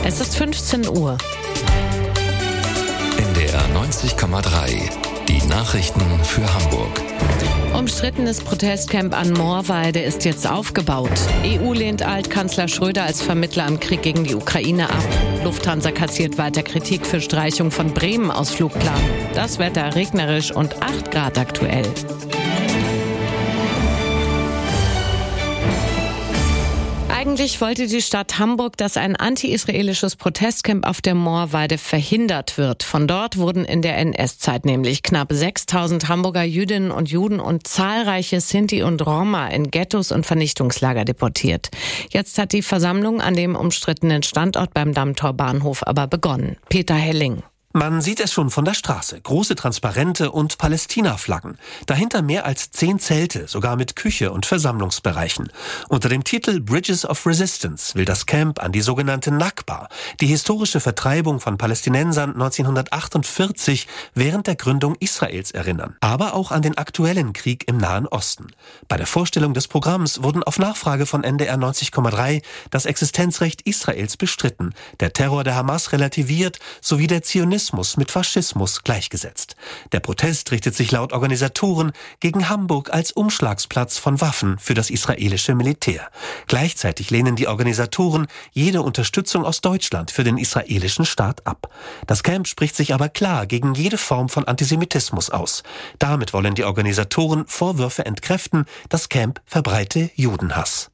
Es ist 15 Uhr. NDR 90,3. Die Nachrichten für Hamburg. Umstrittenes Protestcamp an Moorweide ist jetzt aufgebaut. EU lehnt Altkanzler Schröder als Vermittler im Krieg gegen die Ukraine ab. Lufthansa kassiert weiter Kritik für Streichung von Bremen aus Flugplan. Das Wetter regnerisch und 8 Grad aktuell. Eigentlich wollte die Stadt Hamburg, dass ein anti-israelisches Protestcamp auf der Moorweide verhindert wird. Von dort wurden in der NS-Zeit nämlich knapp 6.000 Hamburger Jüdinnen und Juden und zahlreiche Sinti und Roma in Ghettos und Vernichtungslager deportiert. Jetzt hat die Versammlung an dem umstrittenen Standort beim Dammtor-Bahnhof aber begonnen. Peter Helling. Man sieht es schon von der Straße. Große Transparente und Palästina-Flaggen. Dahinter mehr als 10 Zelte, sogar mit Küche und Versammlungsbereichen. Unter dem Titel Bridges of Resistance will das Camp an die sogenannte Nakba, die historische Vertreibung von Palästinensern 1948 während der Gründung Israels erinnern. Aber auch an den aktuellen Krieg im Nahen Osten. Bei der Vorstellung des Programms wurden auf Nachfrage von NDR 90,3 das Existenzrecht Israels bestritten, der Terror der Hamas relativiert sowie der Zionismus mit Faschismus gleichgesetzt. Der Protest richtet sich laut Organisatoren gegen Hamburg als Umschlagsplatz von Waffen für das israelische Militär. Gleichzeitig lehnen die Organisatoren jede Unterstützung aus Deutschland für den israelischen Staat ab. Das Camp spricht sich aber klar gegen jede Form von Antisemitismus aus. Damit wollen die Organisatoren Vorwürfe entkräften, das Camp verbreite Judenhass.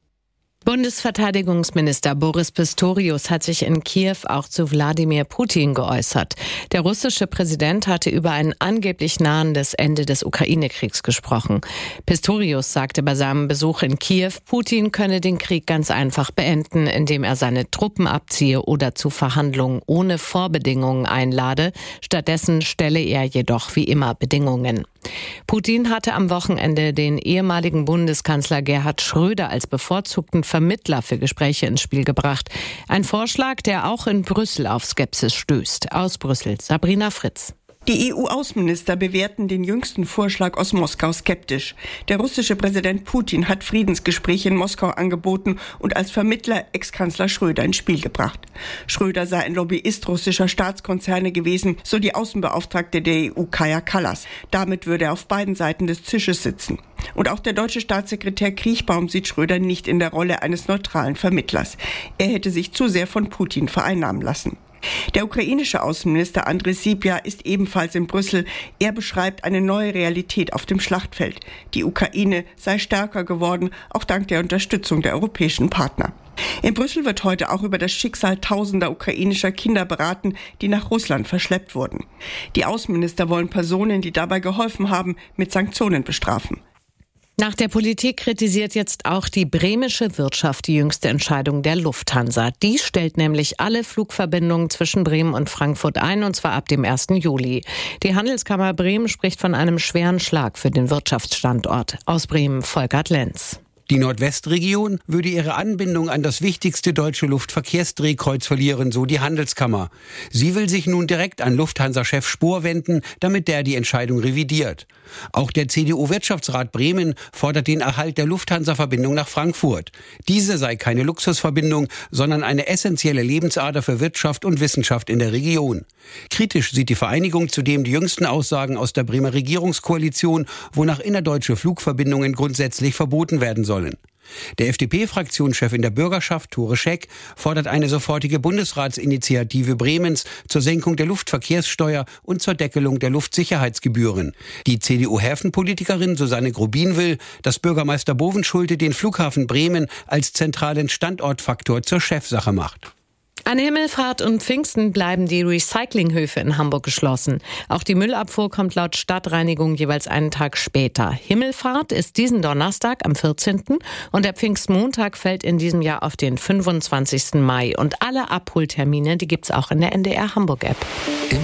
Bundesverteidigungsminister Boris Pistorius hat sich in Kiew auch zu Wladimir Putin geäußert. Der russische Präsident hatte über ein angeblich nahendes Ende des Ukraine-Kriegs gesprochen. Pistorius sagte bei seinem Besuch in Kiew, Putin könne den Krieg ganz einfach beenden, indem er seine Truppen abziehe oder zu Verhandlungen ohne Vorbedingungen einlade. Stattdessen stelle er jedoch wie immer Bedingungen. Putin hatte am Wochenende den ehemaligen Bundeskanzler Gerhard Schröder als bevorzugten Vermittler für Gespräche ins Spiel gebracht. Ein Vorschlag, der auch in Brüssel auf Skepsis stößt. Aus Brüssel, Sabrina Fritz. Die EU-Außenminister bewerten den jüngsten Vorschlag aus Moskau skeptisch. Der russische Präsident Putin hat Friedensgespräche in Moskau angeboten und als Vermittler Ex-Kanzler Schröder ins Spiel gebracht. Schröder sei ein Lobbyist russischer Staatskonzerne gewesen, so die Außenbeauftragte der EU Kaja Kallas. Damit würde er auf beiden Seiten des Tisches sitzen. Und auch der deutsche Staatssekretär Kriechbaum sieht Schröder nicht in der Rolle eines neutralen Vermittlers. Er hätte sich zu sehr von Putin vereinnahmen lassen. Der ukrainische Außenminister Andrei Sybiha ist ebenfalls in Brüssel. Er beschreibt eine neue Realität auf dem Schlachtfeld. Die Ukraine sei stärker geworden, auch dank der Unterstützung der europäischen Partner. In Brüssel wird heute auch über das Schicksal tausender ukrainischer Kinder beraten, die nach Russland verschleppt wurden. Die Außenminister wollen Personen, die dabei geholfen haben, mit Sanktionen bestrafen. Nach der Politik kritisiert jetzt auch die bremische Wirtschaft die jüngste Entscheidung der Lufthansa. Die stellt nämlich alle Flugverbindungen zwischen Bremen und Frankfurt ein, und zwar ab dem 1. Juli. Die Handelskammer Bremen spricht von einem schweren Schlag für den Wirtschaftsstandort. Aus Bremen, Volkert Lenz. Die Nordwestregion würde ihre Anbindung an das wichtigste deutsche Luftverkehrsdrehkreuz verlieren, so die Handelskammer. Sie will sich nun direkt an Lufthansa-Chef Spohr wenden, damit der die Entscheidung revidiert. Auch der CDU-Wirtschaftsrat Bremen fordert den Erhalt der Lufthansa-Verbindung nach Frankfurt. Diese sei keine Luxusverbindung, sondern eine essentielle Lebensader für Wirtschaft und Wissenschaft in der Region. Kritisch sieht die Vereinigung zudem die jüngsten Aussagen aus der Bremer Regierungskoalition, wonach innerdeutsche Flugverbindungen grundsätzlich verboten werden sollen. Der FDP-Fraktionschef in der Bürgerschaft, Tore Scheck, fordert eine sofortige Bundesratsinitiative Bremens zur Senkung der Luftverkehrssteuer und zur Deckelung der Luftsicherheitsgebühren. Die CDU-Häfenpolitikerin Susanne Grubin will, dass Bürgermeister Bovenschulte den Flughafen Bremen als zentralen Standortfaktor zur Chefsache macht. An Himmelfahrt und Pfingsten bleiben die Recyclinghöfe in Hamburg geschlossen. Auch die Müllabfuhr kommt laut Stadtreinigung jeweils einen Tag später. Himmelfahrt ist diesen Donnerstag am 14. und der Pfingstmontag fällt in diesem Jahr auf den 25. Mai. Und alle Abholtermine, die gibt's auch in der NDR Hamburg App.